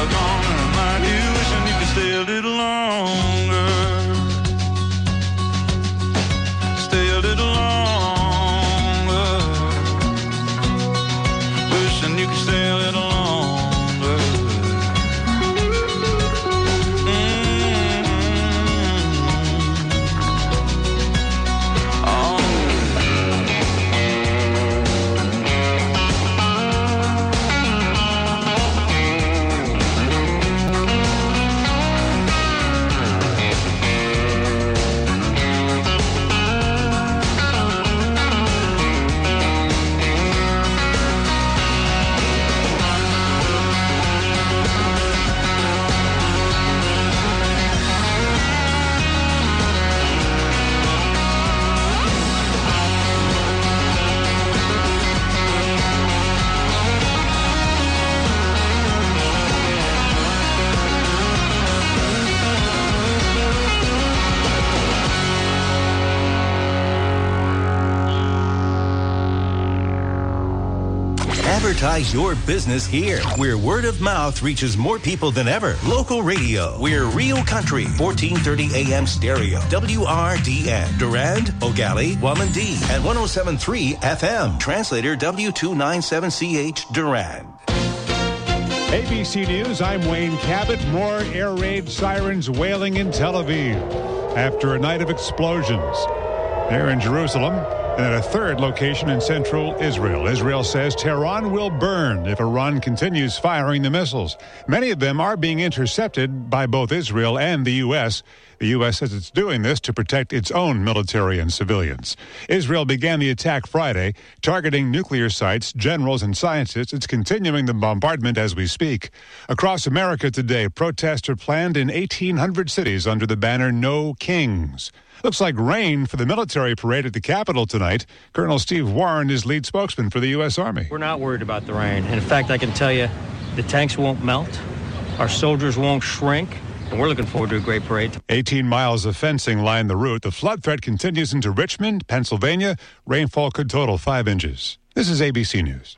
gone and mighty wishing you could stay a little longer. Stay a little longer. Wishing you could stay a little longer. Advertise your business here, where word of mouth reaches more people than ever. Local radio. We're Real Country, 1430 AM stereo. WRDN. Durand, Ogali, Wamandee, and 107.3 FM. Translator W297CH Durand. ABC News, I'm Wayne Cabot. More air raid sirens wailing in Tel Aviv after a night of explosions. There in Jerusalem, and at a third location in central Israel. Israel says Tehran will burn if Iran continues firing the missiles. Many of them are being intercepted by both Israel and the U.S. The U.S. says it's doing this to protect its own military and civilians. Israel began the attack Friday, targeting nuclear sites, generals, and scientists. It's continuing the bombardment as we speak. Across America today, protests are planned in 1,800 cities under the banner No Kings. Looks like rain for the military parade at the Capitol tonight. Colonel Steve Warren is lead spokesman for the U.S. Army. We're not worried about the rain. In fact, I can tell you the tanks won't melt, our soldiers won't shrink, and we're looking forward to a great parade. 18 miles of fencing line the route. The flood threat continues into Richmond, Pennsylvania. Rainfall could total 5 inches. This is ABC News.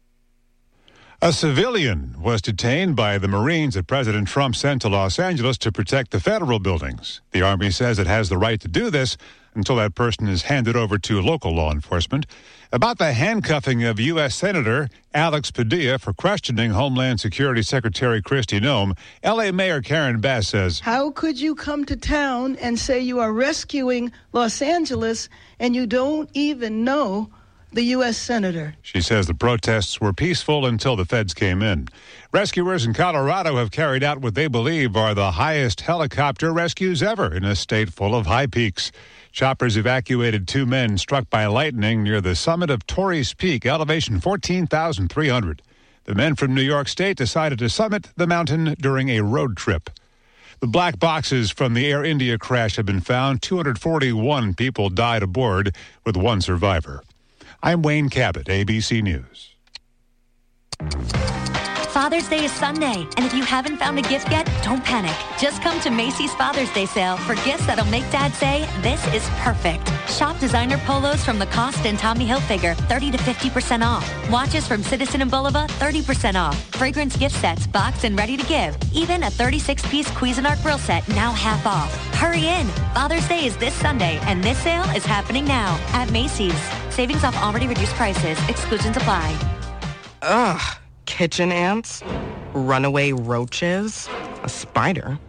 A civilian was detained by the Marines that President Trump sent to Los Angeles to protect the federal buildings. The Army says it has the right to do this until that person is handed over to local law enforcement. About the handcuffing of U.S. Senator Alex Padilla for questioning Homeland Security Secretary Kristi Noem, L.A. Mayor Karen Bass says, how could you come to town and say you are rescuing Los Angeles and you don't even know the U.S. Senator? She says the protests were peaceful until the feds came in. Rescuers in Colorado have carried out what they believe are the highest helicopter rescues ever in a state full of high peaks. Choppers evacuated 2 men struck by lightning near the summit of Torrey's Peak, elevation 14,300. The men from New York State decided to summit the mountain during a road trip. The black boxes from the Air India crash have been found. 241 people died aboard, with 1 survivor. I'm Wayne Cabot, ABC News. Father's Day is Sunday, and if you haven't found a gift yet, don't panic. Just come to Macy's Father's Day sale for gifts that'll make Dad say, this is perfect. Shop designer polos from Lacoste and Tommy Hilfiger, 30 to 50% off. Watches from Citizen and Bulova, 30% off. Fragrance gift sets, boxed and ready to give. Even a 36-piece Cuisinart grill set, now half off. Hurry in. Father's Day is this Sunday, and this sale is happening now at Macy's. Savings off already reduced prices. Exclusions apply. Ugh. Kitchen ants, runaway roaches, a spider.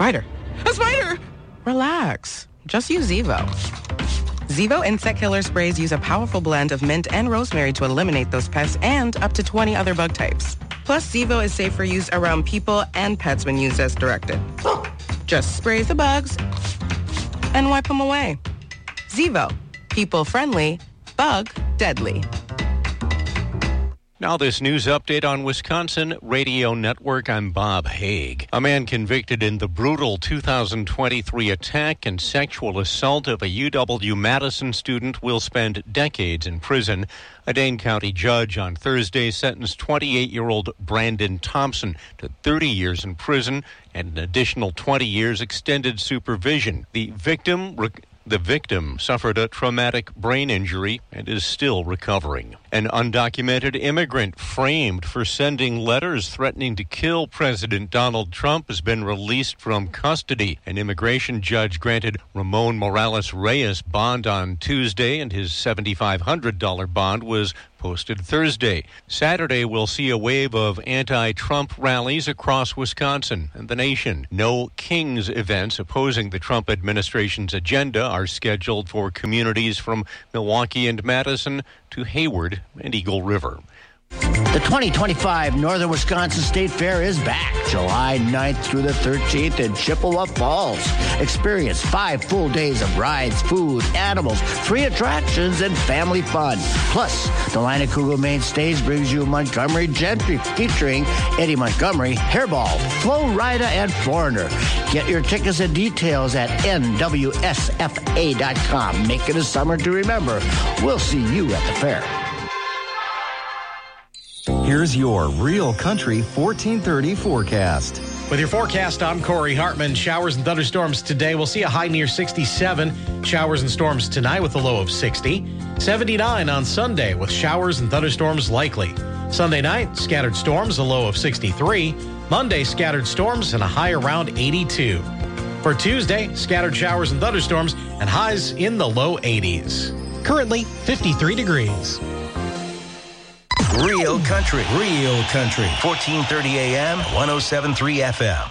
Relax. Just use Zevo. Zevo insect killer sprays use a powerful blend of mint and rosemary to eliminate those pests and up to 20 other bug types. Plus, Zevo is safe for use around people and pets when used as directed. Just spray the bugs and wipe them away. Zevo. People friendly, bug deadly. Now this news update on Wisconsin Radio Network. I'm Bob Haig. A man convicted in the brutal 2023 attack and sexual assault of a UW-Madison student will spend decades in prison. A Dane County judge on Thursday sentenced 28-year-old Brandon Thompson to 30 years in prison and an additional 20 years extended supervision. The victim The victim suffered a traumatic brain injury and is still recovering. An undocumented immigrant framed for sending letters threatening to kill President Donald Trump has been released from custody. An immigration judge granted Ramon Morales Reyes bond on Tuesday, and his $7,500 bond was posted Thursday. Saturday will see a wave of anti-Trump rallies across Wisconsin and the nation. No Kings events opposing the Trump administration's agenda are scheduled for communities from Milwaukee and Madison to Hayward and Eagle River. The 2025 Northern Wisconsin State Fair is back July 9th through the 13th in Chippewa Falls. Experience 5 full days of rides, food, animals, free attractions, and family fun. Plus, the Leinenkugel main stage brings you Montgomery Gentry featuring Eddie Montgomery, Hairball, Flo Rida, and Foreigner. Get your tickets and details at nwsfa.com. Make it a summer to remember. We'll see you at the fair. Here's your Real Country 1430 forecast. With your forecast, I'm Corey Hartman. Showers and thunderstorms today. We'll see a high near 67. Showers and storms tonight with a low of 60. 79 on Sunday with showers and thunderstorms likely. Sunday night, scattered storms, a low of 63. Monday, scattered storms and a high around 82. For Tuesday, scattered showers and thunderstorms and highs in the low 80s. Currently, 53 degrees. Real Country. 1430 AM, 107.3 FM.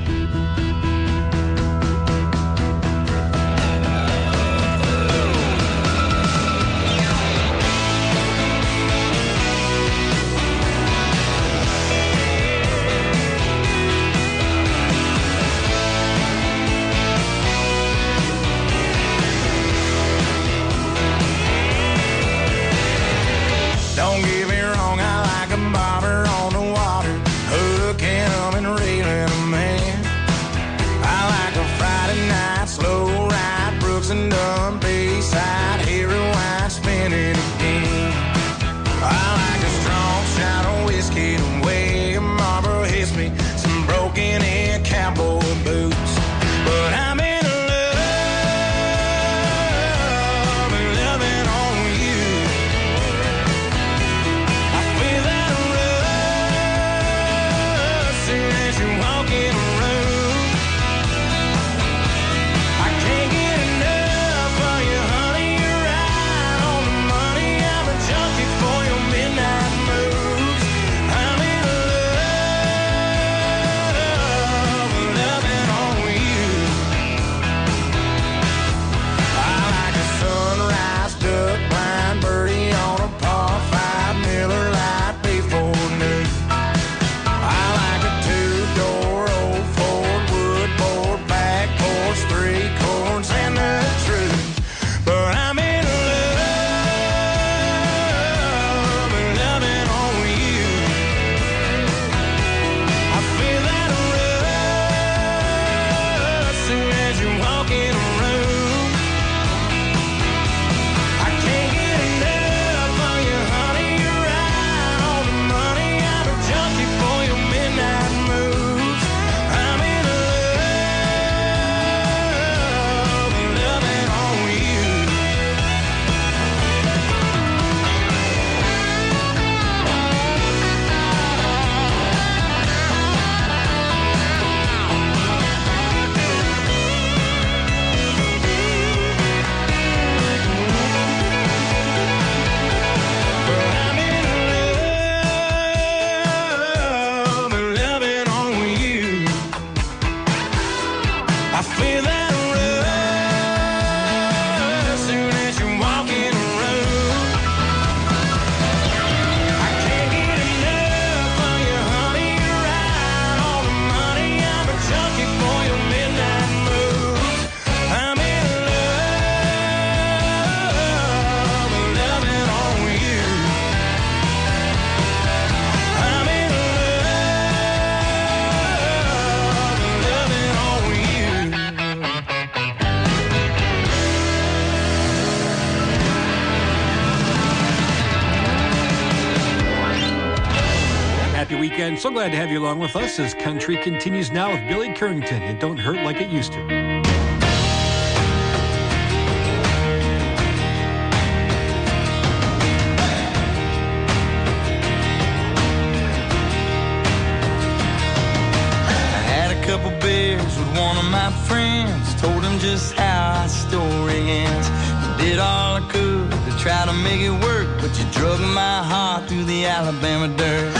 Don't get me wrong, I like a bobber on the water, hooking them and reeling them in. I like a Friday night slow ride, Brooks and Dunn Bayside, hear rewind spinning again. I like a strong shot of whiskey, the way a Marlboro hits me, some broken in cowboy boots. But I'm in love and loving on you. I feel that rush soon as you walk in a room. I can't get enough of you, honey. You're right on the money. I'm a junkie for your midnight moves. I'm in love and loving on you. I like a sunrise duck blind birdie on a par 5 Miller Lite before noon. I like a 2-door old Ford wood board back porch, 3 corns and the truth. But I'm in love and loving on you. I feel that rush soon as you walk in a room. I can't get enough of you, honey. You're right on the money. I'm a junkie for your midnight moves. I'm in love and loving on you. But I'm in love and loving on you. I feel that rush soon as you walk in a room. I can't get enough of you, honey. You're right on the money. I'm a junkie for your midnight moves. I'm in love and loving on you. I'm in love and loving on you. Happy weekend. So glad to have you along with us as country continues now with Billy Currington and Don't Hurt Like It Used to. my friends, told them just how our story ends. Did all I could to try to make it work, but you drug my heart through the Alabama dirt.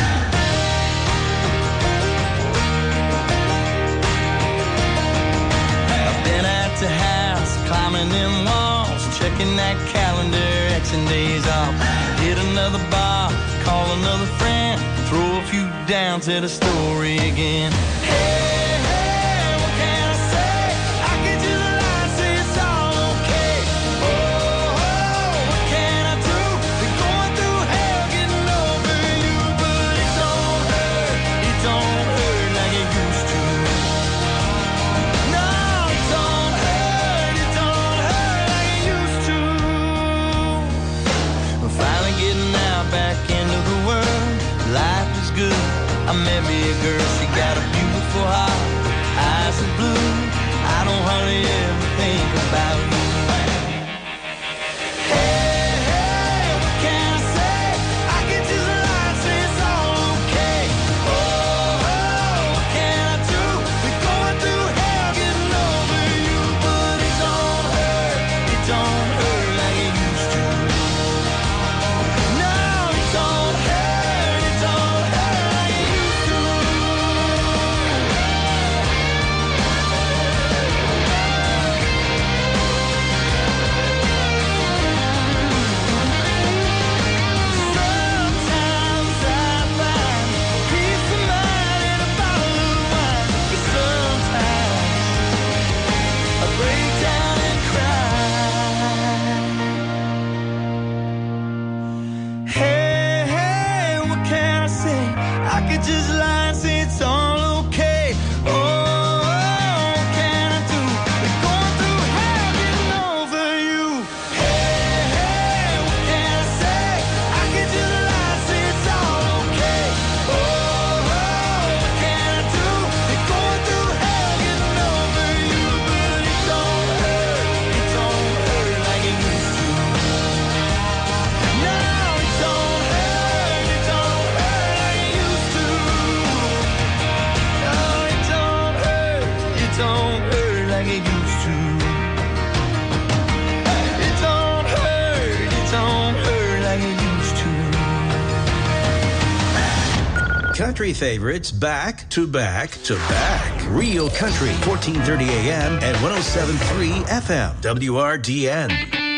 I've been at the house, climbing them walls, checking that calendar, Xing days off. Hit another bar, call another friend, throw a few down to the story again. Hey, what can I say? I can just lie and say it's all okay. Oh, what can I do? Been going through hell getting over you, but it don't hurt like it used to. No, it don't hurt like it used to. We're finally getting out back into the world. Life is good. I met me a girl, she got a beautiful heart, eyes are blue. I don't hardly ever think about you. Hey, what can I say? I can just lie and say it's all okay. Oh, what can I do? We're going through hell getting over you, but it don't hurt like it used to. No, it don't hurt like it used to. Sometimes I find peace of mind in a bottle of wine, but sometimes I break down and cry. Hey, what can I say? I could just lie and say it's all okay. Oh, what can I do? We're going through hell getting over you. Hey, what can I say? I could just lie and say it's all okay. Oh, what can I do? We're going through hell getting over you, but it don't hurt like it used to. No, it don't hurt like it used to. No, it don't hurt like it used to. It don't hurt like it used to. Country favorites back to back to back. Real Country, 1430 AM and 107.3 FM. WRDN.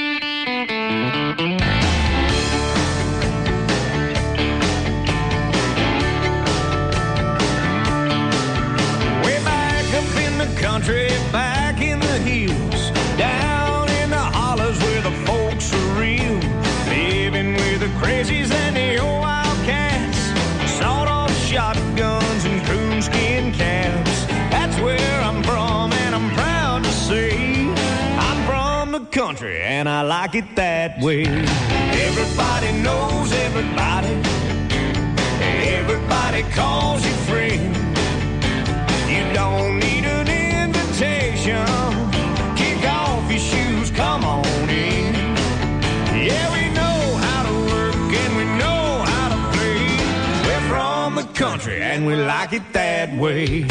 Way back up in the country, back in the hills, down in the hollers where the folks are real, living with the crazies and the old wildcats, sawed-off shotguns and coonskin caps. That's where I'm from, and I'm proud to say I'm from the country, and I like it that way. Everybody knows everybody. Everybody calls you friend. You don't need an invitation. Kick off your shoes, come on in. Yeah, we know how to work and we know how to play. We're from the country and we like it that way.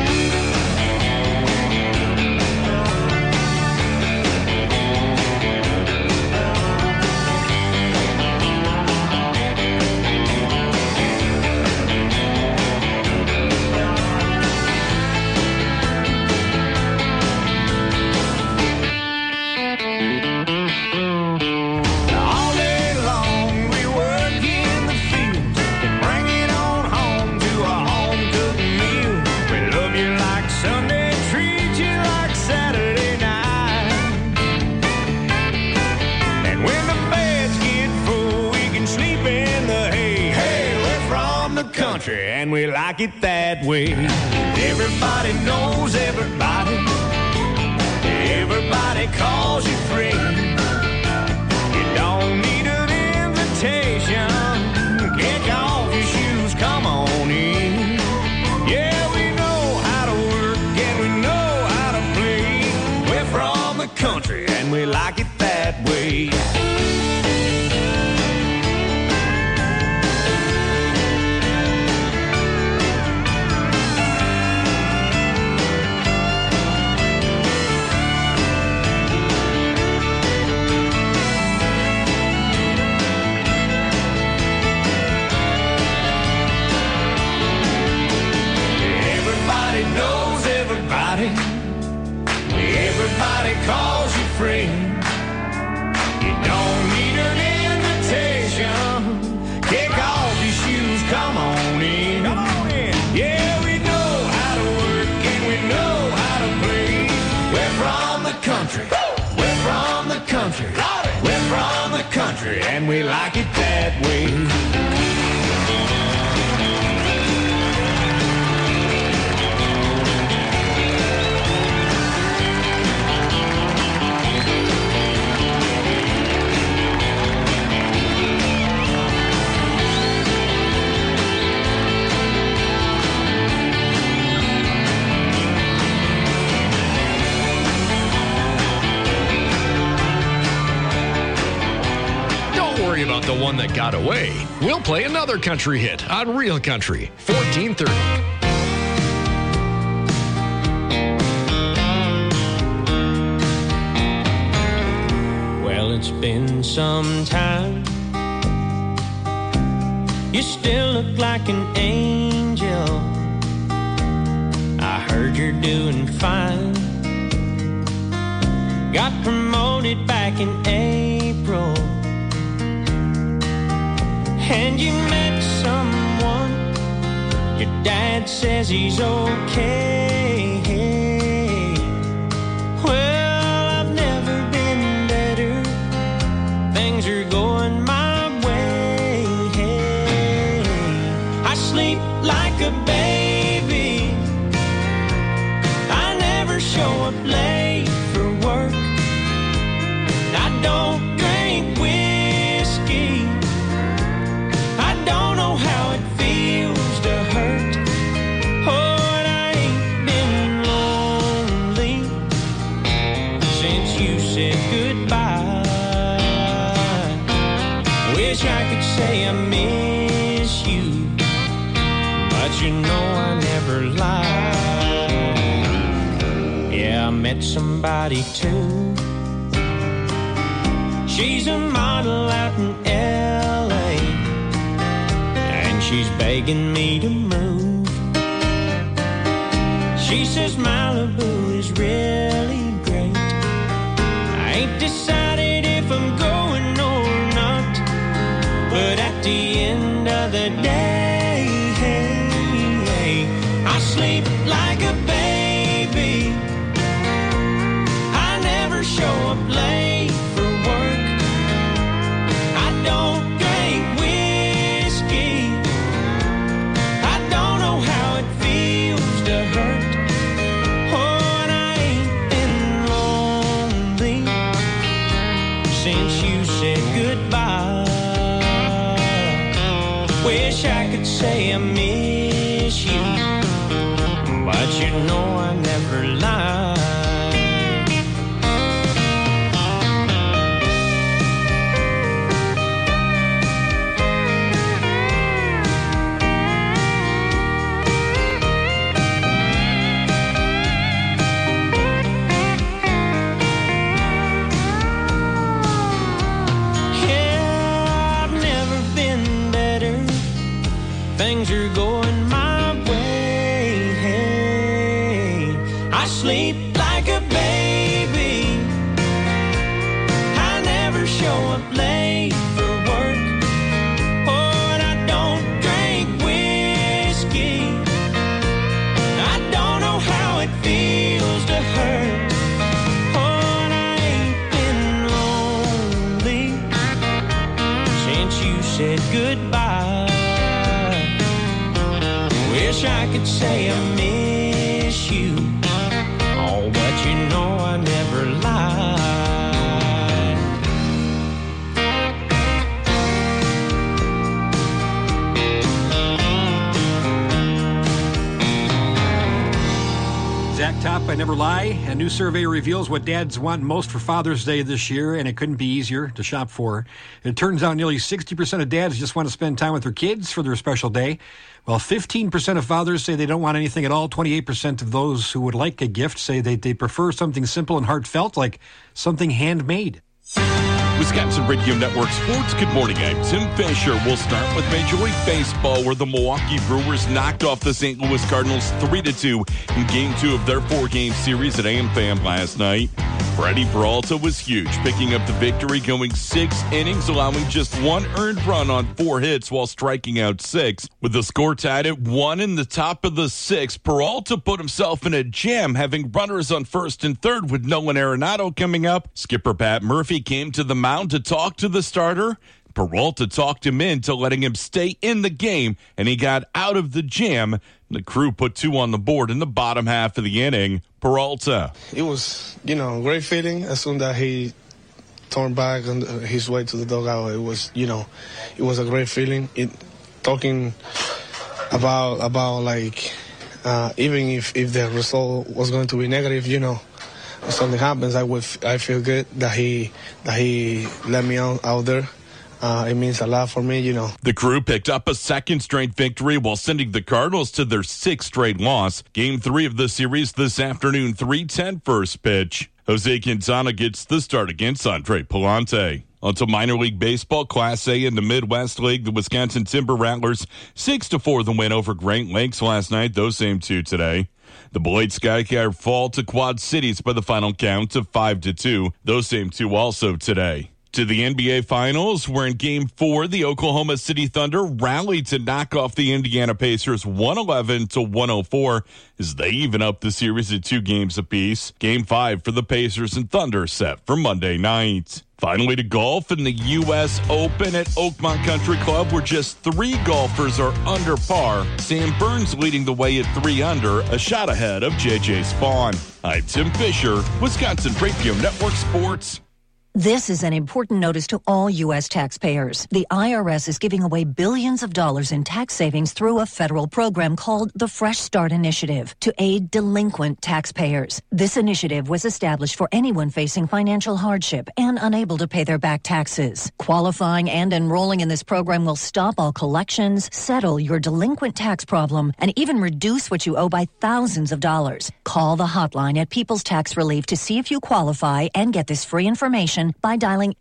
All day long we work in the fields and bring it on home to a home-cooked meal. We love you like Sunday, treat you like Saturday night. And when the beds get full, we can sleep in the hay. Hey, we're from the country and we like it that way. Everybody knows everybody. Everybody calls you friend. You don't need an invitation. Kick off your shoes, come on in. Yeah, we know how to work and we know how to play. We're from the country and we like it that way. friend. You don't need an invitation. Kick off your shoes, come on in. Come on in. Yeah, we know how to work and we know how to play. We're from the country. We're from the country. We're from the country and we like it that way. About the one that got away. We'll play another country hit on Real Country 1430. Well, it's been some time. You still look like an angel. I heard you're doing fine. Got promoted back in April. And you met someone, your dad says he's okay. Well, I've never been better, things are going my way. I sleep like a baby, I never show up late for work. I don't drink whiskey, I don't know how it feels to hurt. Oh, and I ain't been lonely since you said goodbye. Wish I could say I miss you, but you know I never lie. Yeah, I met somebody too. She's a model out in L.A. She's begging me to move. She says Malibu is really great. I ain't decided if I'm going or not, but at the end of the day, I sleep like a baby, I never show up late for work. I don't drink whiskey, to hurt. Oh, and I ain't been lonely since you said goodbye. Wish I could say I miss you, but you know I never lie. Things are going my way. I sleep like a baby, I never show up late for work. Oh, and I don't drink whiskey, I don't know how it feels to hurt. Oh, and I ain't been lonely since you said goodbye. Wish I could say I miss you, oh, but you know I never lied. Zach Top, I Never Lie. A new survey reveals what dads want most for Father's Day this year, and it couldn't be easier to shop for. It turns out nearly 60% of dads just want to spend time with their kids for their special day, while 15% of fathers say they don't want anything at all. 28% of those who would like a gift say they prefer something simple and heartfelt, like something handmade. Wisconsin Radio Network Sports. Good morning. I'm Tim Fisher. We'll start with Major League Baseball, where the Milwaukee Brewers knocked off the St. Louis Cardinals 3-2 in Game 2 of their 4-game series at AmFam last night. Freddie Peralta was huge, picking up the victory, going 6 innings, allowing just 1 earned run on 4 hits while striking out 6. With the score tied at 1 in the top of the 6th, Peralta put himself in a jam, having runners on first and third with Nolan Arenado coming up. Skipper Pat Murphy came to the mound to talk to the starter. Peralta talked him into letting him stay in the game, and he got out of the jam. The Crew put 2 on the board in the bottom half of the inning. Peralta. It was, a great feeling as soon as he turned back on his way to the dugout. It was, it was a great feeling. Talking about even if the result was going to be negative, if something happens, I feel good that he let me out there. It means a lot for me, The Crew picked up a second straight victory while sending the Cardinals to their 6th straight loss. Game 3 of the series this afternoon, 3:10 first pitch. Jose Quintana gets the start against Andre Palante. Onto minor league baseball, Class A in the Midwest League. The Wisconsin Timber Rattlers 6-4 the win over Great Lakes last night. Those same 2 today. The Beloit Skycar fall to Quad Cities by the final count of 5-2. Those same 2 also today. To the NBA Finals, where in Game 4, the Oklahoma City Thunder rallied to knock off the Indiana Pacers 111-104 as they even up the series at 2 games apiece. Game 5 for the Pacers and Thunder set for Monday night. Finally to golf in the U.S. Open at Oakmont Country Club, where just 3 golfers are under par. Sam Burns leading the way at 3 under, a shot ahead of J.J. Spawn. I'm Tim Fisher, Wisconsin Radio Network Sports. This is an important notice to all U.S. taxpayers. The IRS is giving away billions of dollars in tax savings through a federal program called the Fresh Start Initiative to aid delinquent taxpayers. This initiative was established for anyone facing financial hardship and unable to pay their back taxes. Qualifying and enrolling in this program will stop all collections, settle your delinquent tax problem, and even reduce what you owe by thousands of dollars. Call the hotline at People's Tax Relief to see if you qualify and get this free information by dialing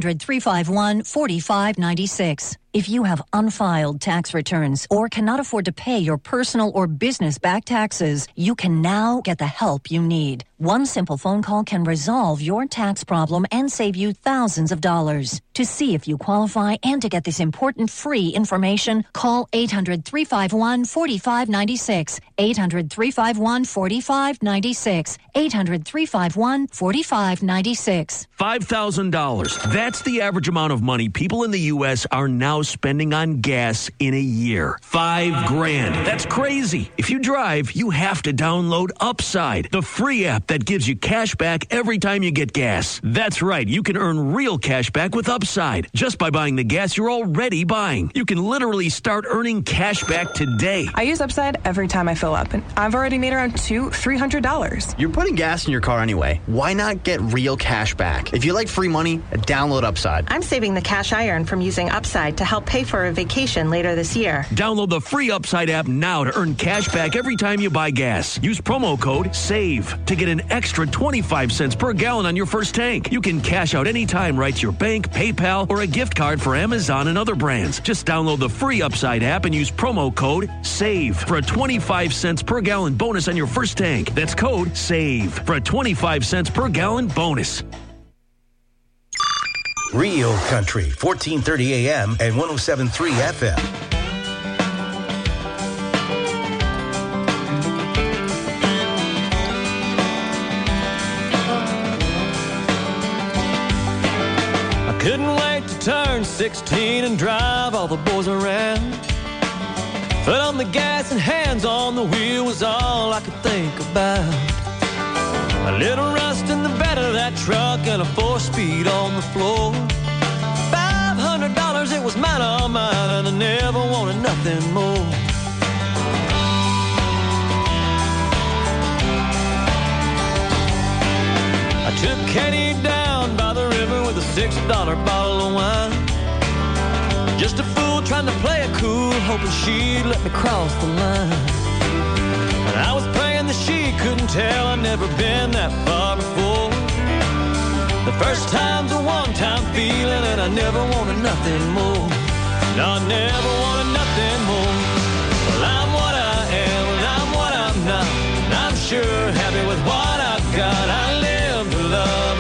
800-351-4596. If you have unfiled tax returns or cannot afford to pay your personal or business back taxes, you can now get the help you need. One simple phone call can resolve your tax problem and save you thousands of dollars. To see if you qualify and to get this important free information, call 800-351-4596. 800-351-4596. 800-351-4596. $5,000. That's the average amount of money people in the U.S. are now spending on gas in a year. $5,000. That's crazy. If you drive, you have to download Upside, the free app that gives you cash back every time you get gas. That's right. You can earn real cash back with Upside just by buying the gas you're already buying. You can literally start earning cash back today. I use Upside every time I fill up, and I've already made around $200-$300. You're putting gas in your car anyway. Why not get real cash back? If you like free money, download Upside. I'm saving the cash I earn from using Upside to help pay for a vacation later this year. Download the free Upside app now to earn cash back every time you buy gas. Use promo code SAVE to get an extra 25 cents per gallon on your first tank. You can cash out anytime right to your bank, PayPal, or a gift card for Amazon and other brands. Just download the free Upside app and use promo code SAVE for a 25 cents per gallon bonus on your first tank. That's code SAVE for a 25 cents per gallon bonus. Real Country, 1430 AM and 107.3 FM. I couldn't wait to turn 16 and drive all the boys around. Foot on the gas and hands on the wheel was all I could think about. A little rust in the bed of that truck and a 4-speed on the floor. $500, it was mine, all mine, and I never wanted nothing more. I took Katie down by the river with a $6 bottle of wine. Just a fool trying to play it cool, hoping she'd let me cross the line. And I was praying that she couldn't tell I'd never been that far before. The first time's a one-time feeling, and I never wanted nothing more. No, I never wanted nothing more. Well, I'm what I am, and I'm what I'm not. And I'm sure happy with what I've got. I live to love.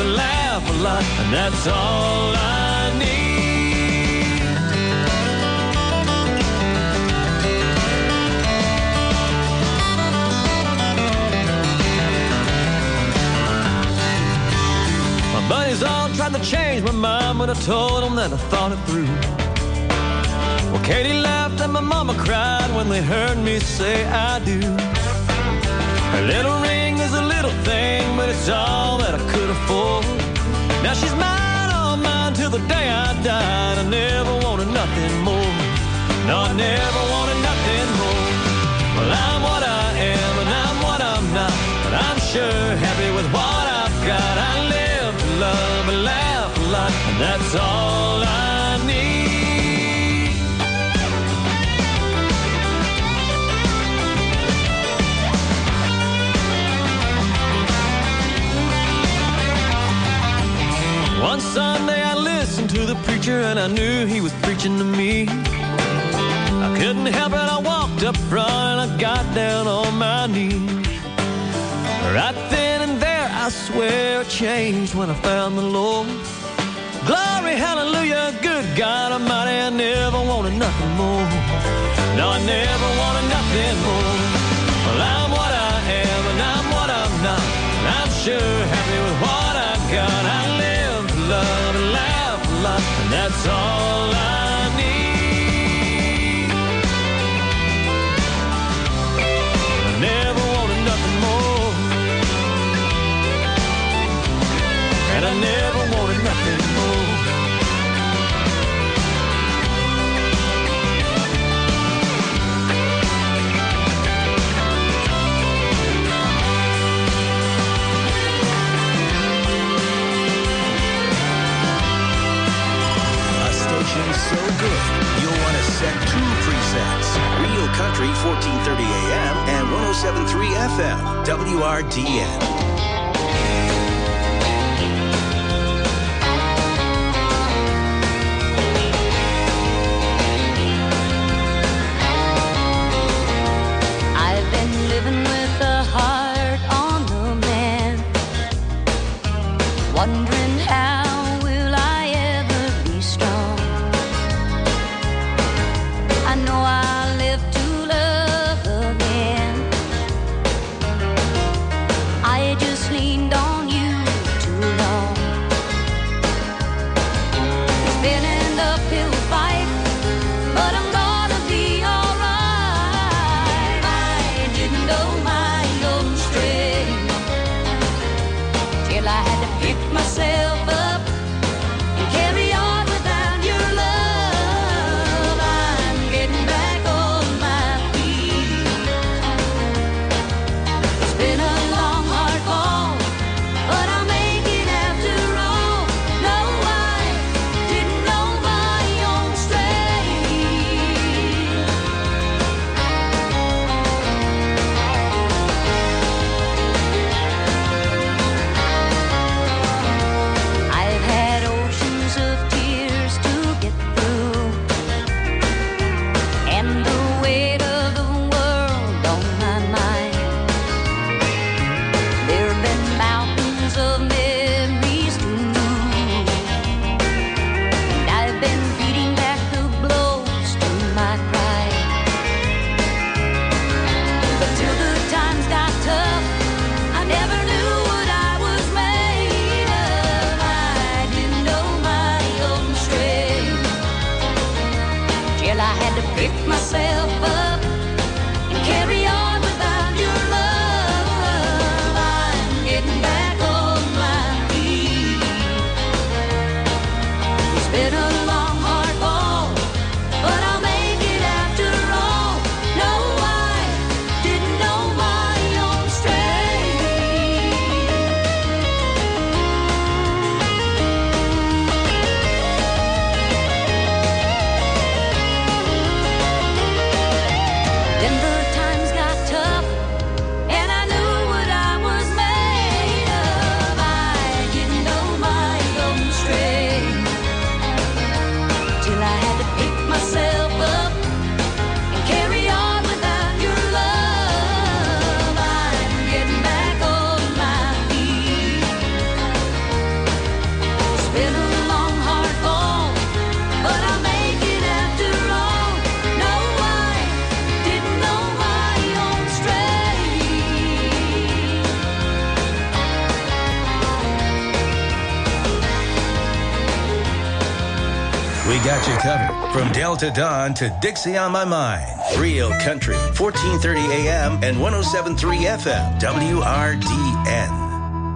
and that's all I need. My buddies all tried to change my mind, but I told them that I thought it through. Well, Katie laughed and my mama cried when they heard me say I do. Her little ring is a little thing, but it's all that I could afford. Now she's mine, all mine, till the day I died. I never wanted nothing more. No, I never wanted nothing more. Well, I'm what I am and I'm what I'm not, but I'm sure happy with what I've got. I live to love and laugh a lot, and that's all I need. One Sunday I listened to the preacher and I knew he was preaching to me. I couldn't help it, I walked up front and I got down on my knees. Right then and there I swear I changed when I found the Lord. Glory, hallelujah, good God Almighty, I never wanted nothing more. No, I never wanted nothing more. Well, I'm what I am and I'm what I'm not, and I'm sure happy with what I got. I live to love and laugh a lot, and that's all I need. I never wanted nothing more, and I never wanted nothing more. So good, you'll want to set 2 presets. Real Country 1430 AM and 107.3 FM, WRDN. I've been living with a heart on the mend, wondering how will I ever be strong. I know I'll live to love again. I just leaned on you. got you covered. From Delta Dawn to Dixie on My Mind. Real Country, 1430 AM and 107.3 FM, WRDN.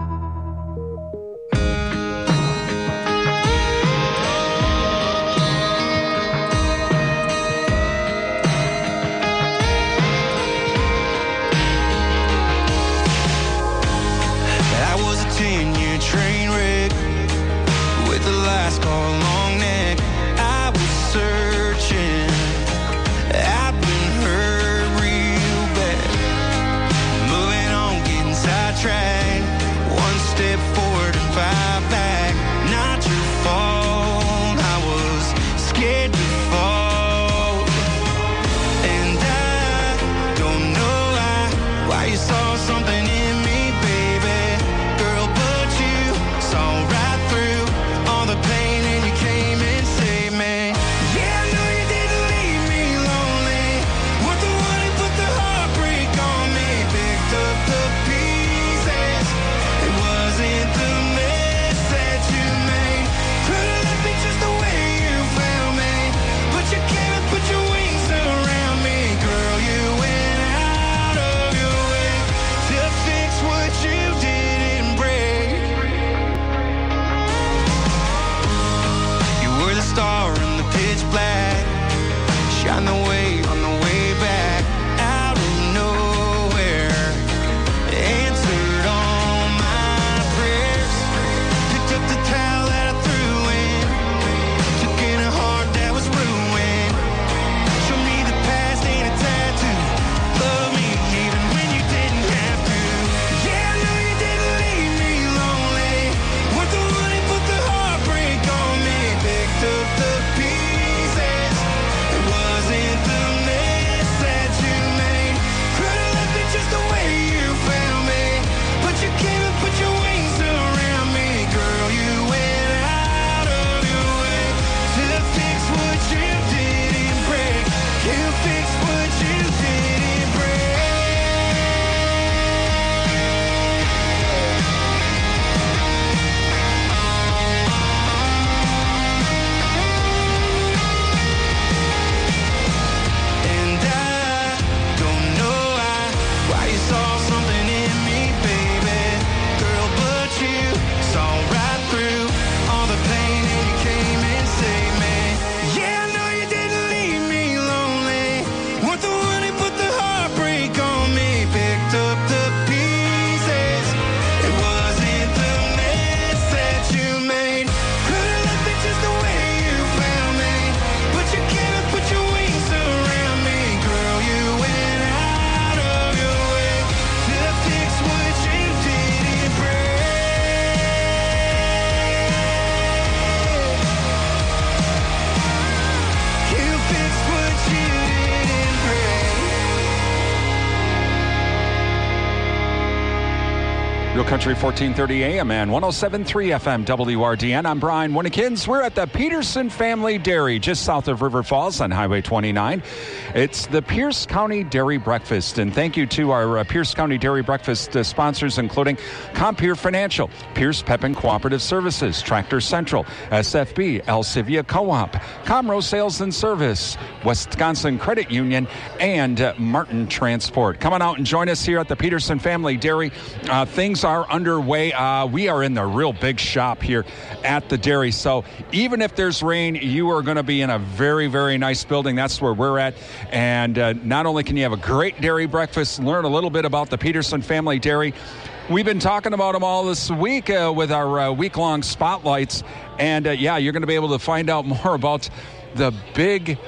Country 1430 AM and 107.3 FM WRDN. I'm Brian Winnekins. We're at the Peterson Family Dairy just south of River Falls on Highway 29. It's the Pierce County Dairy Breakfast. And thank you to our Pierce County Dairy Breakfast sponsors, including Compeer Financial, Pierce Pepin Cooperative Services, Tractor Central, SFB, Elsivia Co-op, Comro Sales and Service, Wisconsin Credit Union, and Martin Transport. Come on out and join us here at the Peterson Family Dairy. Things are underway. We are in the real big shop here at the dairy. So even if there's rain, you are going to be in a very, very nice building. That's where we're at. And not only can you have a great dairy breakfast, learn a little bit about the Peterson Family Dairy. We've been talking about them all this week with our week-long spotlights. And you're going to be able to find out more about the big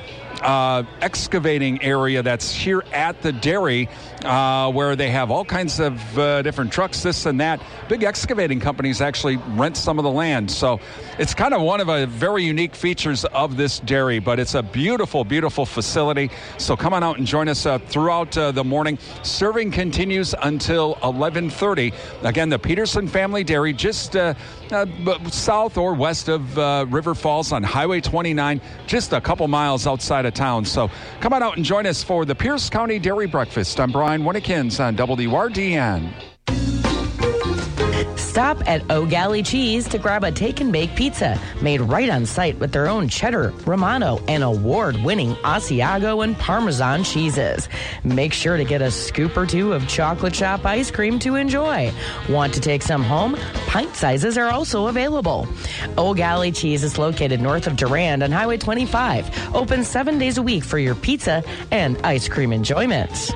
excavating area that's here at the dairy, where they have all kinds of different trucks, this and that. Big excavating companies actually rent some of the land. So it's kind of one of the very unique features of this dairy, but it's a beautiful, beautiful facility. So come on out and join us throughout the morning. Serving continues until 11:30. Again, the Peterson Family Dairy, just south or west of River Falls on Highway 29, just a couple miles outside of town. So come on out and join us for the Pierce County Dairy Breakfast. I'm Brian Winnekins on WRDN. Stop at O'Galley Cheese to grab a take-and-bake pizza made right on site with their own cheddar, Romano, and award-winning Asiago and Parmesan cheeses. Make sure to get a scoop or two of chocolate shop ice cream to enjoy. Want to take some home? Pint sizes are also available. O'Galley Cheese is located north of Durand on Highway 25. Open 7 days a week for your pizza and ice cream enjoyments.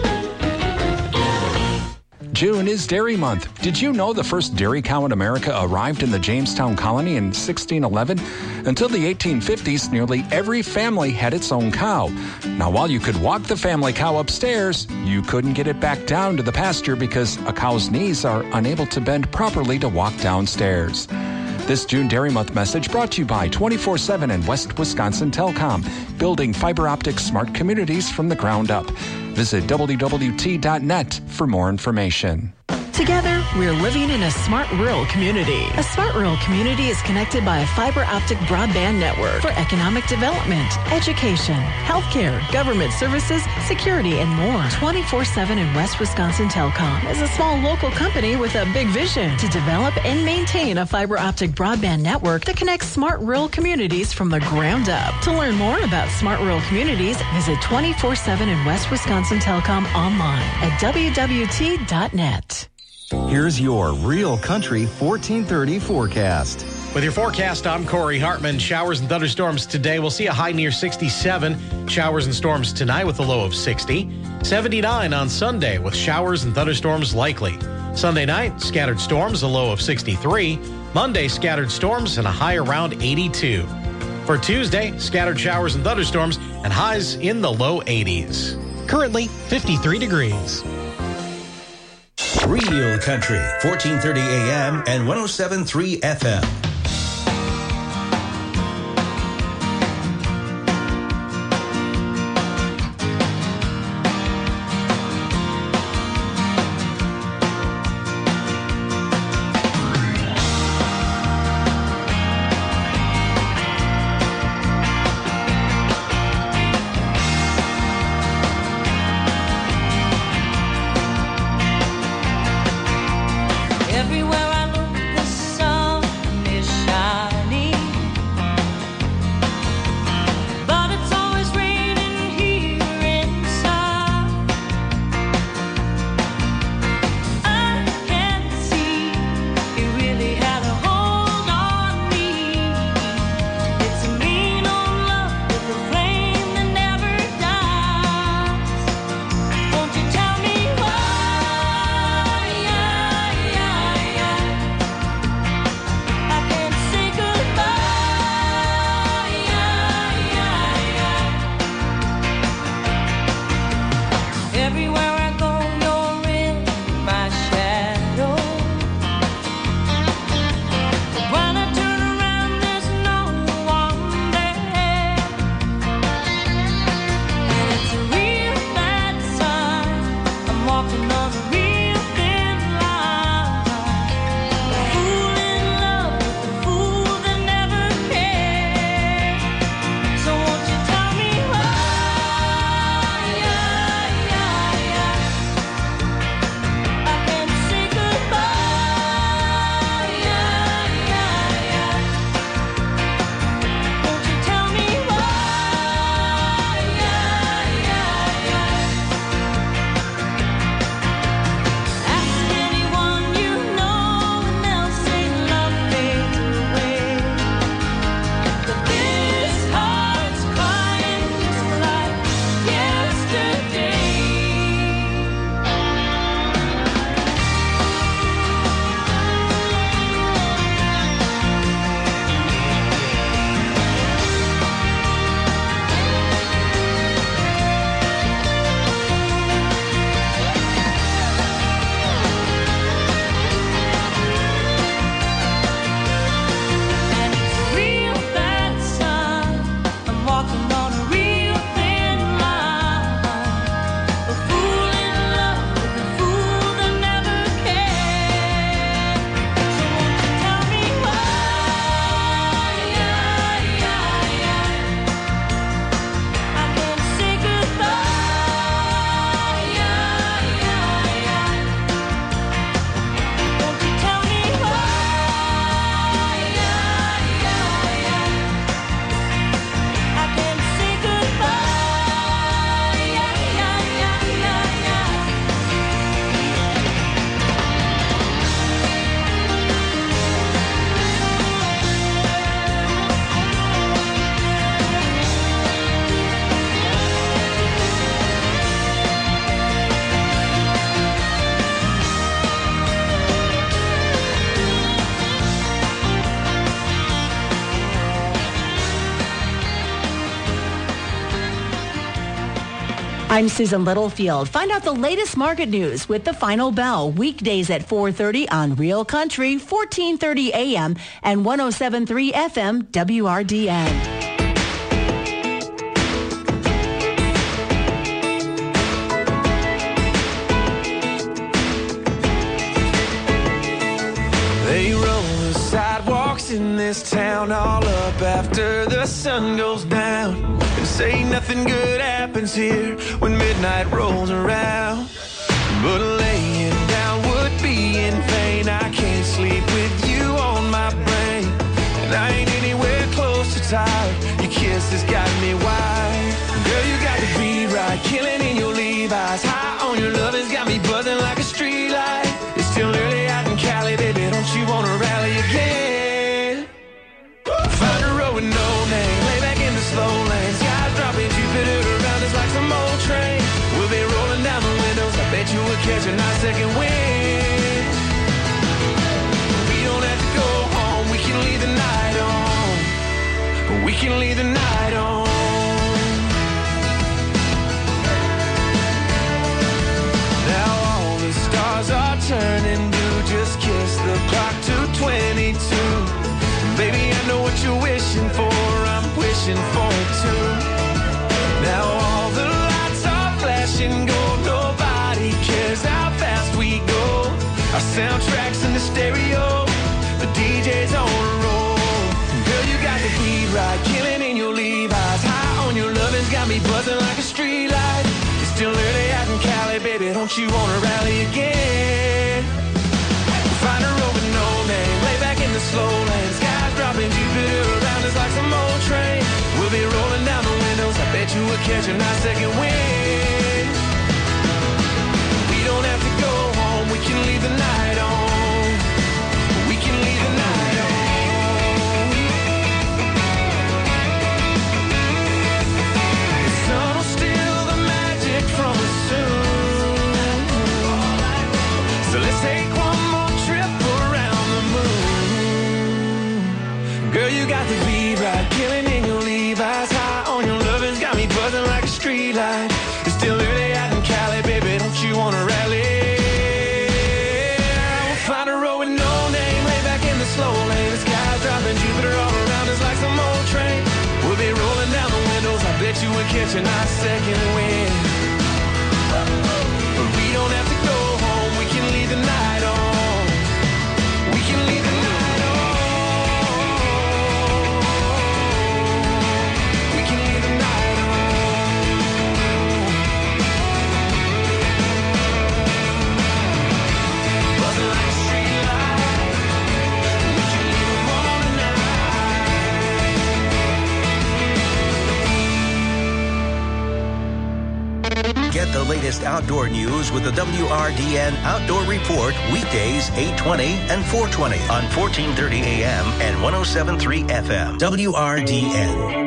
June is Dairy Month. Did you know the first dairy cow in America arrived in the Jamestown colony in 1611? Until the 1850s, nearly every family had its own cow. Now, while you could walk the family cow upstairs, you couldn't get it back down to the pasture because a cow's knees are unable to bend properly to walk downstairs. This June Dairy Month message brought to you by 24/7 and West Wisconsin Telecom, building fiber optic smart communities from the ground up. Visit WWT.net for more information. Together, we're living in a smart rural community. A smart rural community is connected by a fiber optic broadband network for economic development, education, healthcare, government services, security, and more. 24/7 and West Wisconsin Telecom is a small local company with a big vision to develop and maintain a fiber optic broadband network that connects smart rural communities from the ground up. To learn more about smart rural communities, visit 24/7 and West Wisconsin Telecom online at WWT.net. Here's your Real Country 1430 forecast. With your forecast, I'm Corey Hartman. Showers and thunderstorms today. We'll see a high near 67. Showers and storms tonight with a low of 60. 79 on Sunday with showers and thunderstorms likely. Sunday night, scattered storms, a low of 63. Monday, scattered storms and a high around 82. For Tuesday, scattered showers and thunderstorms and highs in the low 80s. Currently, 53 degrees. Real Country, 1430 AM and 107.3 FM. Everywhere I look, the sun is shining, but it's always raining here inside. I can't see it really had a hold on me. It's a mean old love with a flame that never dies. Won't you tell me why? Everywhere I go, you're in my shadow. When I turn around, there's no one there. And it's a real bad sign. I'm walking on a real thin line. A fool in love with a fool that never cared. So won't you tell me why? I'm Susan Littlefield. Find out the latest market news with The Final Bell, weekdays at 4:30 on Real Country, 1430 AM and 107.3 FM WRDN. They roll the sidewalks in this town all up after the sun goes down, and say nothing good happens here when midnight rolls around. But laying down would be in vain. I can't sleep with you on my brain, and I ain't anywhere close to tired. Your kiss has got me wired. Girl, you got the beat right, killing in your Levi's. High on your love has got me buzzing like a street light. It's still early out in Cali, baby, don't you wanna rally again? Find a road with no name, lay back in the slow lane. Skies dropping, Jupiter around us like some old train. We'll be rolling down the windows, I bet you would catch a nice second wind. We don't have to go home, we can leave the night on. We can leave the night on. Now all the stars are turning blue, just kiss the clock to 22. Baby, I know what you're wishing for, I'm wishing for it too. Now all the lights are flashing gold, nobody cares how fast we go. Our soundtrack's in the stereo, the DJ's on a roll. Girl, you got the beat right, killing in your Levi's. High on your lovin's got me buzzing like a street light. It's still early out in Cali, baby, don't you wanna rally again? Find a road with no name, lay back in the slow lane. Skies dropping, Jupiter around us like some old train. We'll be rolling down the windows, I bet you would catch a nice second wind. We don't have to go home, we can leave the night on. We can leave the night on. The sun will steal the magic from us soon. So let's take one more trip around the moon. Girl, you got the beat right, killing in your Levi's. High on your lovin's got me buzzing like a street light. It's still early out in Cali, baby, don't you wanna rally? We'll find a road with no name, lay back in the slow lane. The sky's dropping, Jupiter all around us like some old train. We'll be rolling down the windows, I bet you would catch a nice second wind. But we don't have to go home, we can leave the night on. We can leave the night on. We can leave the night on. Buzzing like a street light. We can leave them on tonight. Get the latest outdoor news with the WRDN Outdoor Report weekdays 8:20 and 4:20 on 1430 AM and 107.3 FM. WRDN.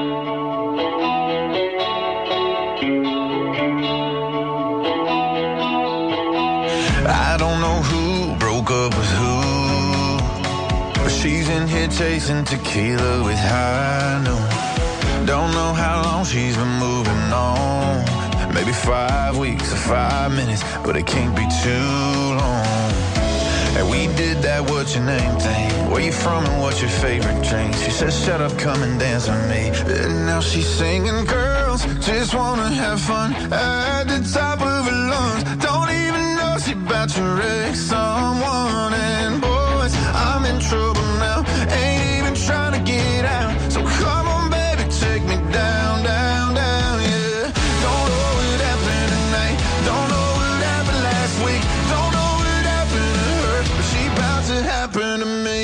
I don't know who broke up with who, but she's in here chasing tequila with high noon. Don't know how long she's been moving on. Maybe 5 weeks or 5 minutes, but it can't be too long. And we did that what's your name thing. Where you from and what's your favorite drink? She said shut up, come and dance with me. And now she's singing, girls just wanna have fun at the top of her lungs. Don't even know she about to wreck someone. And boys, I'm in trouble now, ain't even trying to get out. So come on baby, take me down, down, down, yeah. Don't know what happened tonight, don't know what happened last week, don't know what happened to her, but she about to happen to me.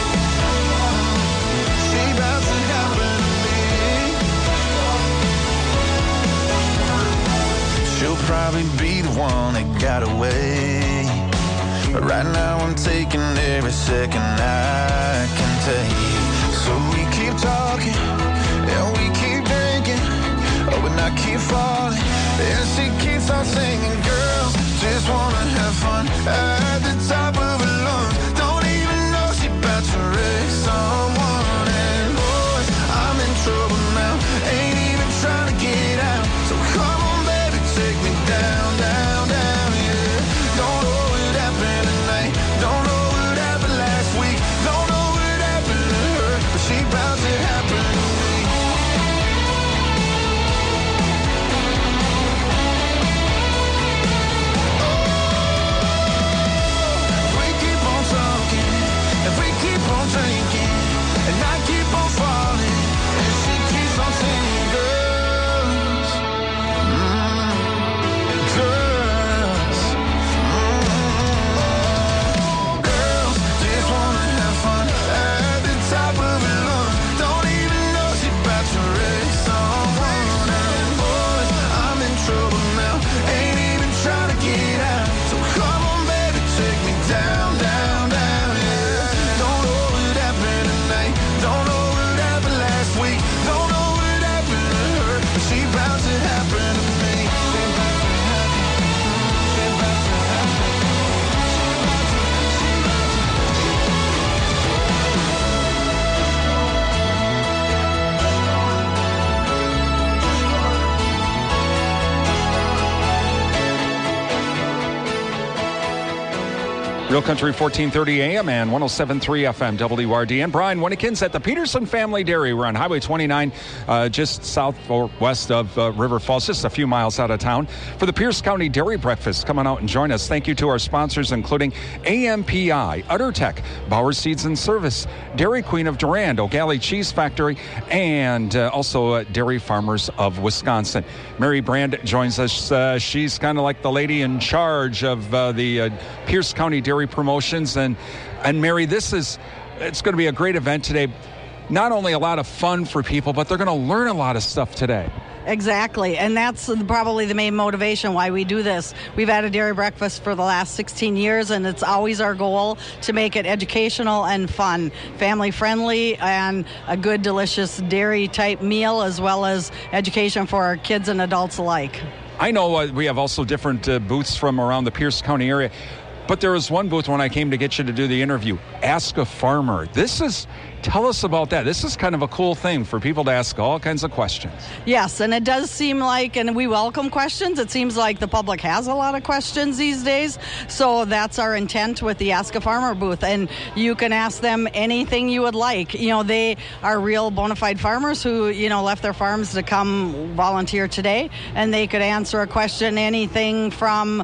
She about to happen to me. She'll probably be the one that got away, but right now I'm taking every second I can take. So we keep talking, and we keep drinking, oh, but I keep falling, and she keeps on singing, girls just wanna have fun at the top of her lungs. Don't even know she about to wreck someone. And boys, I'm in trouble now, ain't even trying to get out. So come on baby, Real Country 1430 AM and 107.3 FM WRDN. Brian Winnekins at the Peterson Family Dairy. We're on Highway 29, just south or west of River Falls, just a few miles out of town, for the Pierce County Dairy Breakfast. Come on out and join us. Thank you to our sponsors, including AMPI, UtterTech, Bauer Seeds and Service, Dairy Queen of Durand, O'Galley Cheese Factory, and also Dairy Farmers of Wisconsin. Mary Brand joins us. She's kind of like the lady in charge of the Pierce County Dairy Promotions. And Mary, it's going to be a great event today. Not only a lot of fun for people, but they're going to learn a lot of stuff today. Exactly, and that's probably the main motivation why we do this. We've had a dairy breakfast for the last 16 years, and it's always our goal to make it educational and fun, family-friendly, and a good, delicious dairy-type meal, as well as education for our kids and adults alike. I know we have also different booths from around the Pierce County area, but there was one booth when I came to get you to do the interview, Ask a Farmer. Tell us about that. This is kind of a cool thing for people to ask all kinds of questions. Yes, and it does seem like, and we welcome questions, it seems like the public has a lot of questions these days. So that's our intent with the Ask a Farmer booth. And you can ask them anything you would like. You know, they are real bona fide farmers who, left their farms to come volunteer today. And they could answer a question, anything from,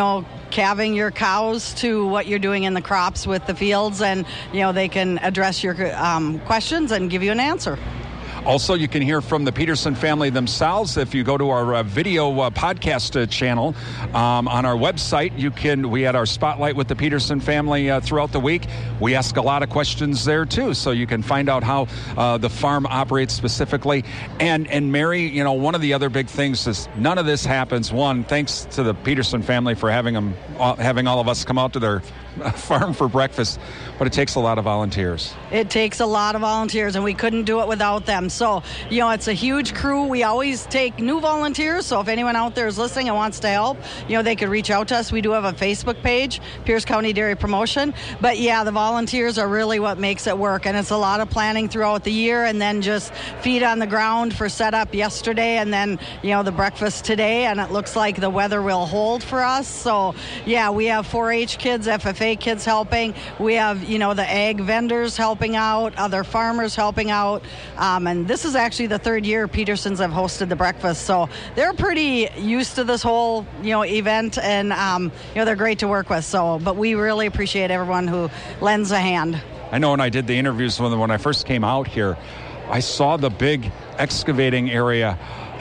calving your cows to what you're doing in the crops with the fields. And, they can address your questions and give you an answer. Also, you can hear from the Peterson family themselves if you go to our video podcast channel on our website. We had our spotlight with the Peterson family throughout the week. We ask a lot of questions there too, so you can find out how the farm operates specifically. And Mary, one of the other big things is none of this happens. One, thanks to the Peterson family for having all of us come out to their farm for breakfast, but it takes a lot of volunteers. It takes a lot of volunteers, and we couldn't do it without them. So, it's a huge crew. We always take new volunteers, so if anyone out there is listening and wants to help, they could reach out to us. We do have a Facebook page, Pierce County Dairy Promotion. But yeah, the volunteers are really what makes it work, and it's a lot of planning throughout the year, and then just feet on the ground for setup yesterday, and then, the breakfast today, and it looks like the weather will hold for us. So yeah, we have 4-H kids, FFA kids helping. We have, the ag vendors helping out, other farmers helping out. And this is actually the third year Petersons have hosted the breakfast. So they're pretty used to this whole, event, and, they're great to work with. So, but we really appreciate everyone who lends a hand. I know when I did the interviews with them, when I first came out here, I saw the big excavating area.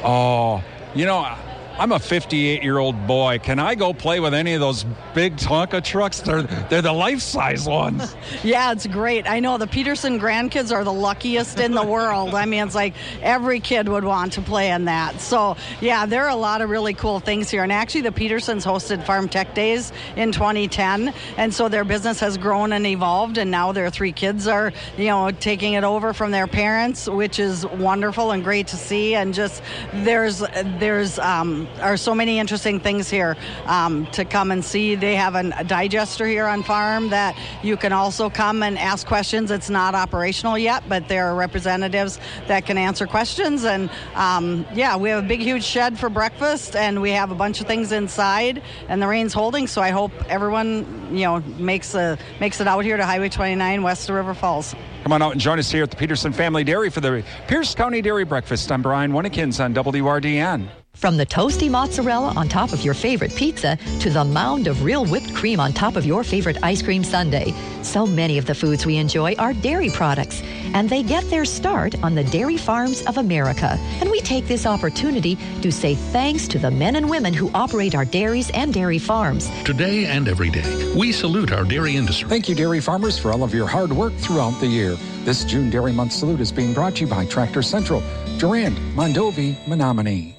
Oh, I'm a 58-year-old boy. Can I go play with any of those big Tonka trucks? They're the life-size ones. Yeah, it's great. I know the Peterson grandkids are the luckiest in the world. I mean, it's like every kid would want to play in that. So, yeah, there are a lot of really cool things here. And actually, the Petersons hosted Farm Tech Days in 2010. And so their business has grown and evolved. And now their 3 kids are, taking it over from their parents, which is wonderful and great to see. And just there's are so many interesting things here to come and see. They have a digester here on farm that you can also come and ask questions. It's not operational yet, but there are representatives that can answer questions. And we have a big, huge shed for breakfast, and we have a bunch of things inside, and the rain's holding. So I hope everyone, makes it out here to Highway 29 west of River Falls. Come on out and join us here at the Peterson Family Dairy for the Pierce County Dairy Breakfast. I'm Brian Winnekins on WRDN. From the toasty mozzarella on top of your favorite pizza to the mound of real whipped cream on top of your favorite ice cream sundae, so many of the foods we enjoy are dairy products, and they get their start on the dairy farms of America. And we take this opportunity to say thanks to the men and women who operate our dairies and dairy farms. Today and every day, we salute our dairy industry. Thank you, dairy farmers, for all of your hard work throughout the year. This June Dairy Month salute is being brought to you by Tractor Central, Durand, Mondovi, Menominee.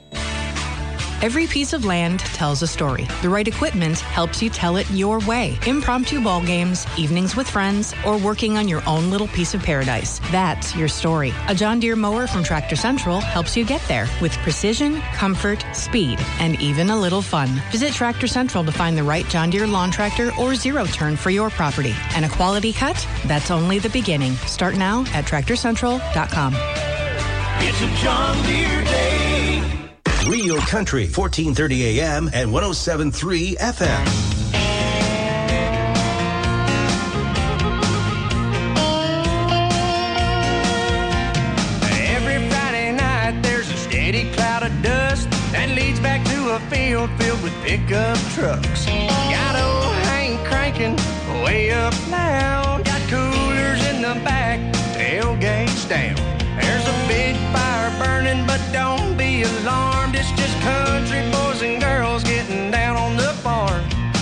Every piece of land tells a story. The right equipment helps you tell it your way. Impromptu ball games, evenings with friends, or working on your own little piece of paradise. That's your story. A John Deere mower from Tractor Central helps you get there with precision, comfort, speed, and even a little fun. Visit Tractor Central to find the right John Deere lawn tractor or zero-turn for your property. And a quality cut? That's only the beginning. Start now at TractorCentral.com. It's a John Deere day. Real Country, 1430 AM and 107.3 FM. a field filled with pickup trucks. Got old Hank cranking way up loud. Got coolers in the back, tailgates down. There's a big fire burning, but don't be alarmed. It's just country boys and girls getting down on the farm.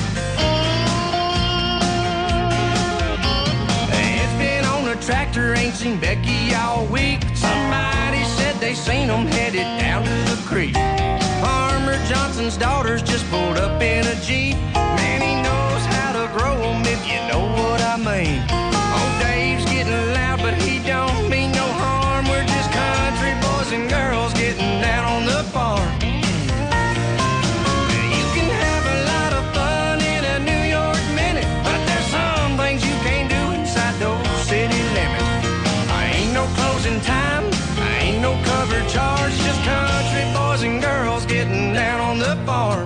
It's been on a tractor, ain't seen Becky all week. Somebody said they seen them headed down to the creek. Farmer Johnson's daughters just pulled up in a Jeep. Man, he knows how to grow them, if you know what I mean. Oh, Dave's getting loud, but he don't mean no harm. We're just country boys and girls getting down on the farm. You can have a lot of fun in a New York minute, but there's some things you can't do inside those city limits. Ain't no closing time, ain't no cover charge, just country boys and girls getting down on the farm.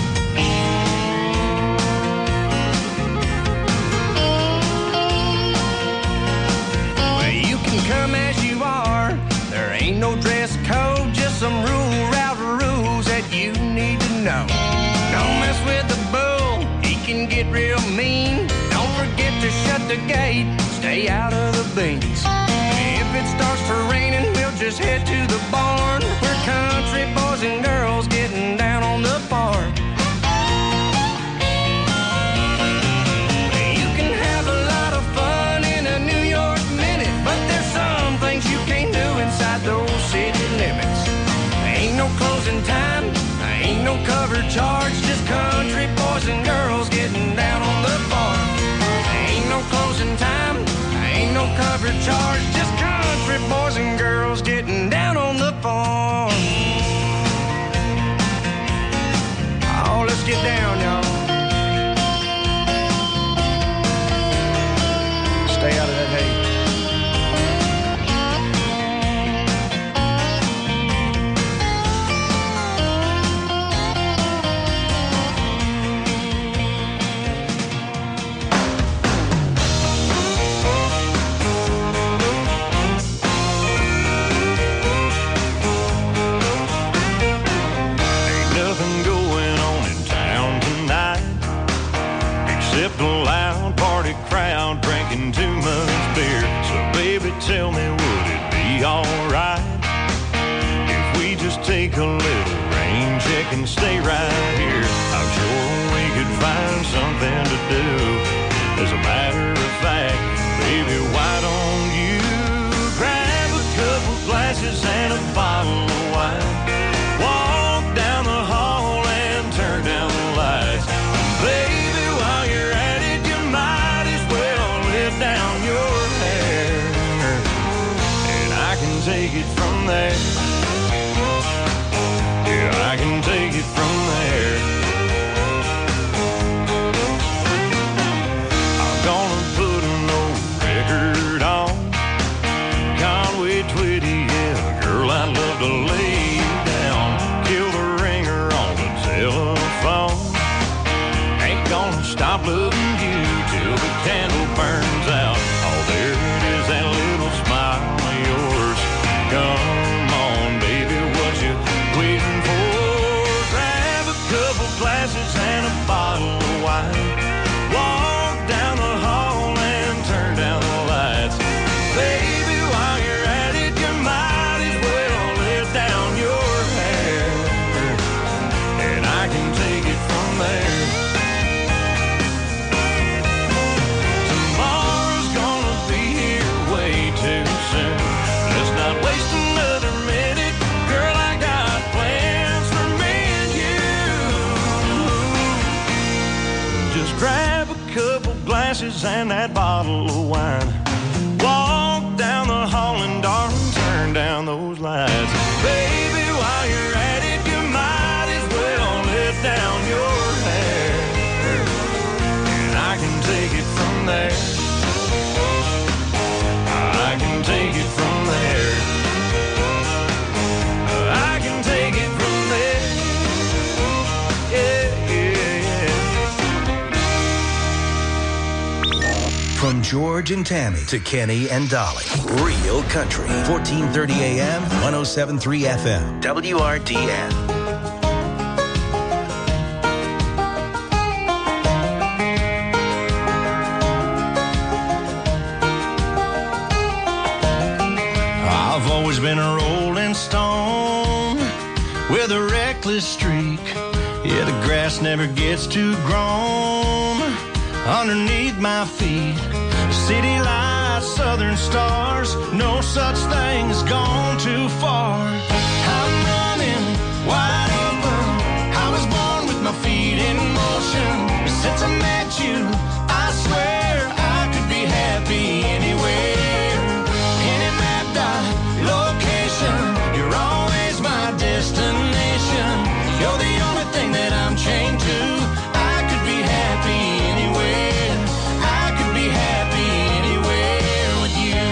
Well, you can come as you are, there ain't no dress code, just some route rules that you need to know. Don't mess with the bull, he can get real mean. Don't forget to shut the gate, stay out of the beans. If it starts to raining, we'll just head to the barn. We're country boys and girls getting down on the farm. You can have a lot of fun in a New York minute, but there's some things you can't do inside those city limits. Ain't no closing time, ain't no cover charge, just country boys and girls getting down on the farm. Ain't no closing time, ain't no cover charge, just country boys and girls getting down on the farm. Oh, let's get down, y'all. Stay out of that hay. Except a loud party crowd drinking too much beer. So baby, tell me, would it be alright if we just take a little rain check and stay right here? I'm sure we could find something to do. As a matter of fact, baby, why don't you grab a couple glasses and a bottle of wine, walk down the hall and turn down the lights. Baby, while you're at it, you might as well let down your hair, and I can take it from there. Yeah, I can take it from there. I'm gonna put an old record on, Conway Twitty, yeah, girl, I'd love to lay you down, kill the ringer on the telephone. Gonna stop loving you till the candle burns out. Oh, there it is, that little smile of yours. Come on, baby, what you waiting for? Grab a couple glasses and a bottle of wine, walk down the hall and turn down the lights. Baby, while you're at it, you might as well let down your hair, and I can take it from there. Grab a couple glasses and that bottle of wine, walk down the hall and darling, turn down those lights. Baby, while you're at it, you might as well let down your hair, and I can take it from there. I can take it from there. I can take it from there. Yeah, yeah, yeah. From George and Tammy to Kenny and Dolly. Real Country. 1430 AM, 107.3 FM. WRDN. reckless streak. Yeah, the grass never gets too grown underneath my feet. City lights, southern stars, no such thing as gone too far. I'm running wide open. I was born with my feet in motion. Since I met you, I swear I could be happy anywhere. Any mapped out location, you're always my destination. You're the only thing that I'm chained to. I could be happy anywhere. I could be happy anywhere with you.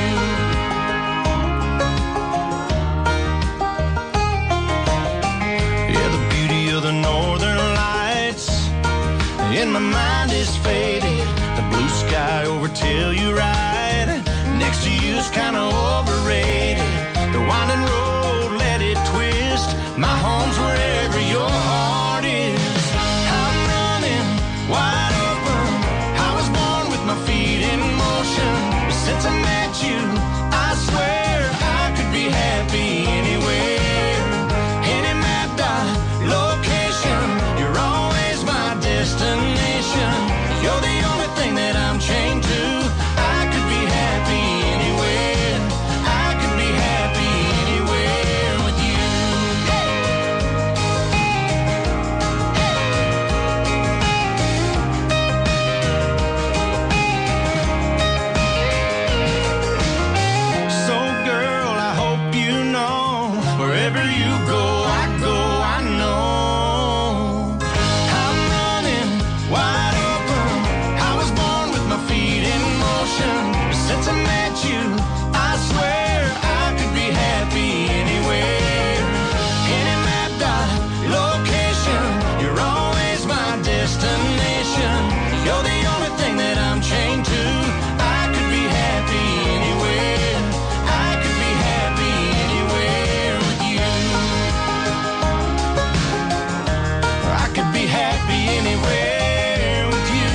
Yeah, the beauty of the northern lights in my mind is faded. The blue sky over Telluride next to you's kind of overrated. The winding road, let it twist. My home's wherever your heart is. I'm running wide open. I was born with my feet in motion. Since I met you, I swear I could be happy anywhere. Any mapped out location, you're always my destination. You're the only thing that I'm chained to. I could be happy anywhere. I could be happy anywhere with you. So girl, I hope you know, wherever you go, I know. I'm running wide open. I was born with my feet in motion. Since I met you, I swear I could be happy anywhere. Any mapped out location, you're always my destination. You're the only thing that I'm chained to. I could be happy anywhere. I could be happy anywhere with you. I could be happy anywhere with you.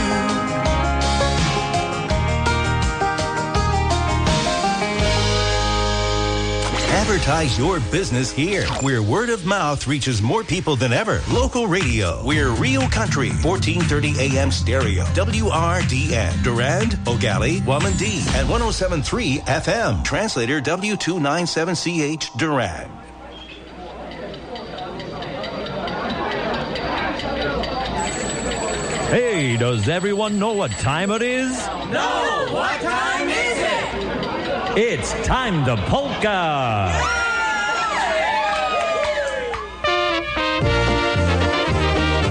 Advertise your business here, where word of mouth reaches more people than ever. Local radio. We're Real Country, 1430 AM stereo. WRDN. Durand, Ogali, Wamandee, and 107.3 FM. Translator W297CH Durand. Hey, does everyone know what time it is? No! What time is it? It's time to polka!